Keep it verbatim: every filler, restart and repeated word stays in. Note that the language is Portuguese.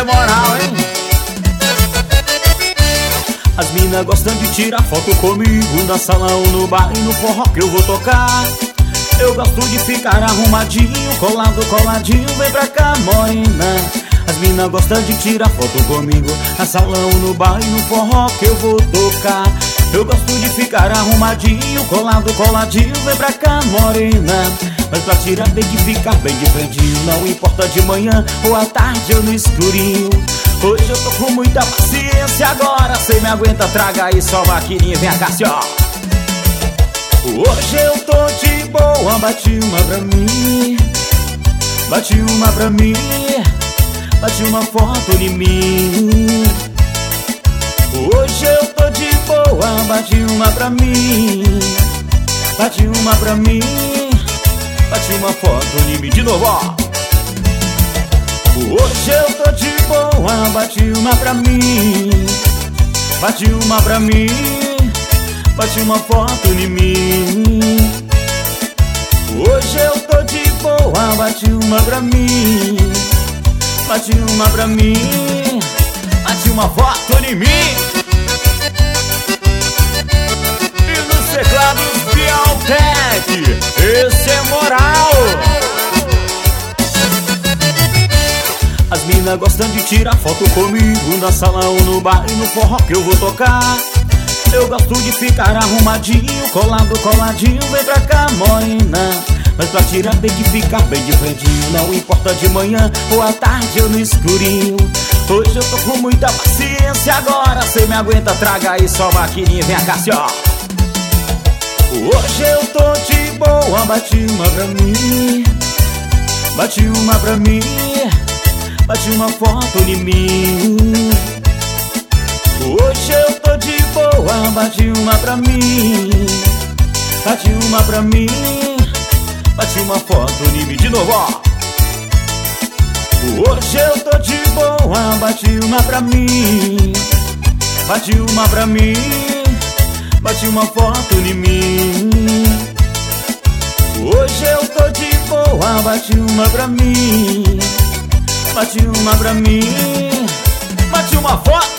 é moral, hein? As minas gostam de tirar foto comigo na sala ou no bar e no forró que eu vou tocar. Eu gosto de ficar arrumadinho, colado, coladinho, vem pra cá, morena. As minas gostam de tirar foto comigo na sala ou no bar e no forró que eu vou tocar. Eu gosto de ficar arrumadinho, colado, coladinho, vem pra cá, morena. Mas pra tirar tem que ficar bem de frente, não importa de manhã ou à tarde ou no escurinho. Hoje eu tô com muita paciência, agora cê me aguenta, traga aí só maquininha, vem cá, assim, ó. Hoje eu tô de boa, bate uma pra mim, bate uma pra mim, bate uma foto de mim. Hoje eu tô de boa, bate uma pra mim, bate uma pra mim, bate uma foto de mim. De novo, ó. Hoje eu tô de boa, bate uma pra mim, bate uma pra mim, bate uma foto de mim. Hoje eu tô de boa, bate uma pra mim, bate uma pra mim, bate uma foto de mim. E nos teclados Bialtec, esse é moral. As minas gostam de tirar foto comigo na sala ou no bar e no forró que eu vou tocar. Eu gosto de ficar arrumadinho, colado, coladinho, vem pra cá, morena. Mas pra tirar tem que ficar bem de frente, não importa de manhã ou à tarde ou no escurinho. Hoje eu tô com muita paciência, agora cê me aguenta, traga aí só maquininha, vem cá, assim, ó. Hoje eu tô de boa, bate uma pra mim, bate uma pra mim, bate uma foto de mim. Hoje eu tô de boa, bate uma pra mim, bate uma pra mim, bate uma foto de mim. De novo, ó. Hoje eu tô de boa, bate uma pra mim, bate uma pra mim, bate uma foto de mim. Hoje eu tô de boa, bate uma pra mim, bate uma pra mim, bate uma foto.